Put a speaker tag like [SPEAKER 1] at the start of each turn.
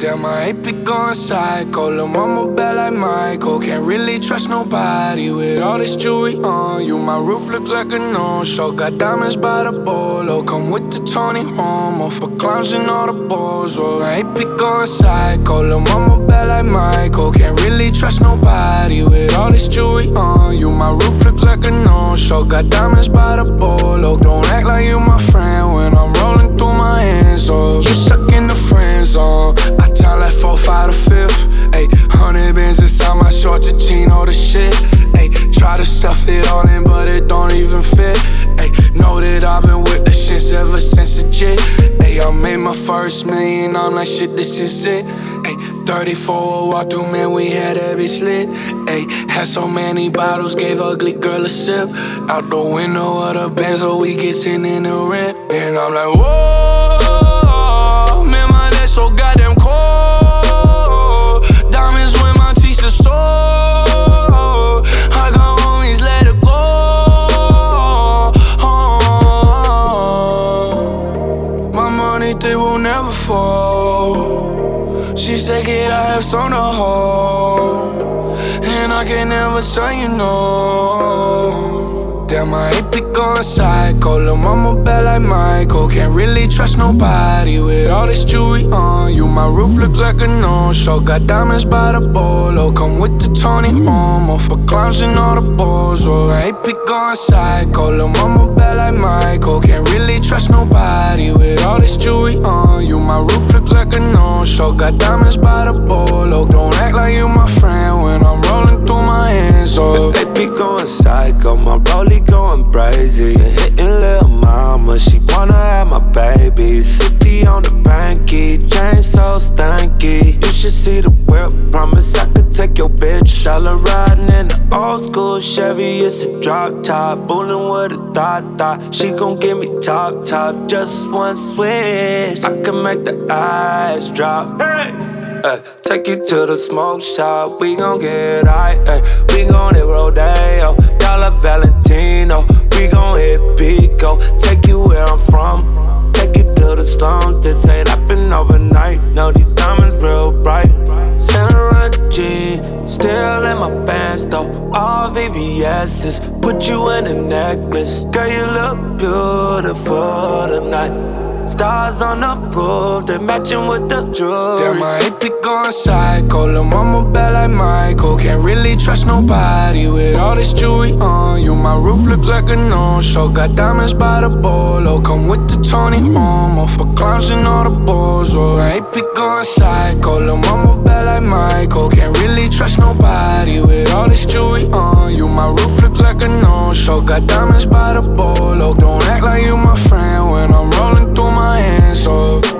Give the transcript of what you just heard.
[SPEAKER 1] Damn, I ain't be going psycho. Lil' mama bad like Michael. Can't really trust nobody with all this jewelry on you. My roof look like a no-show. Got diamonds by the bolo. Come with the Tony Romo for clowns and all the balls. Oh, I ain't be going psycho. Lil' mama bad like Michael. Can't really trust nobody with all this jewelry on you. My roof look like a no-show. Got diamonds by the bolo. Don't act like you my friend when I'm rolling through my hands. Oh, you stuck in the friend zone. I time like 4, 5 to 5th. Ayy, 100 bands inside my shorts, a Chino the shit. Ayy, try to stuff it all in, but it don't even fit. Ayy, know that I've been with the shits ever since the jit. Ayy, I made my first million, I'm like shit, this is it. Ayy, 34 walk through, man, we had that bitch lit. Ayy, had so many bottles, gave ugly girl a sip. Out the window of the Benz, so we get sitting in the rent. And I'm like, whoa, man, my legs so goddamn cold. Diamonds when my teeth are sore. I got homies, let it go. My money, they will never fall. She said, kid, I have some to hold, and I can never tell you no. Damn, I ain't be going psycho. Lil' mama bad like Michael. Can't really trust nobody with all this jewelry on you. My roof look like a no-show. Got diamonds by the bolo. Come with the Tony Romo for clowns and all the balls. Oh, I ain't be going psycho. Lil' mama bad like Michael. Can't really trust nobody with all this jewelry on you. My roof look like a no-show. Got diamonds by the bolo. Don't act like you my friend when I'm rolling through my hands. Oh,
[SPEAKER 2] they be going psycho. My rollie going crazy. Hitting lil' mama, she wanna have my babies. 50 on the banky, chain so stanky. You should see the whip, promise I could take your bitch. All her riding in the old school Chevy, it's a drop top. Bullin' with a thought. She gon' give me top, just one switch. I can make the eyes drop. Hey! Take you to the smoke shop, we gon' get high. We gon' hit Rodeo, Dollar Valentino. We gon' hit Pico, take you where I'm from. Take you to the slums, this ain't happen overnight. No, these diamonds real bright. Santa G, still in my pants though. All VVS's, put you in a necklace. Girl, you look beautiful tonight. Stars on the roof, they matching with the jewelry.
[SPEAKER 1] Damn, I ain't be going psycho. Lil' mama bad like Michael. Can't really trust nobody with all this jewelry on you. My roof look like a no-show. Got diamonds by the bolo. Come with the Tony Romo for clowns and all the balls. Oh, I ain't be going psycho. Lil' mama bad like Michael. Can't really trust nobody with all this jewelry on you. My roof look like a no-show. Got diamonds by the bolo. Don't act like you my friend when I'm rolling through my hands. Oh.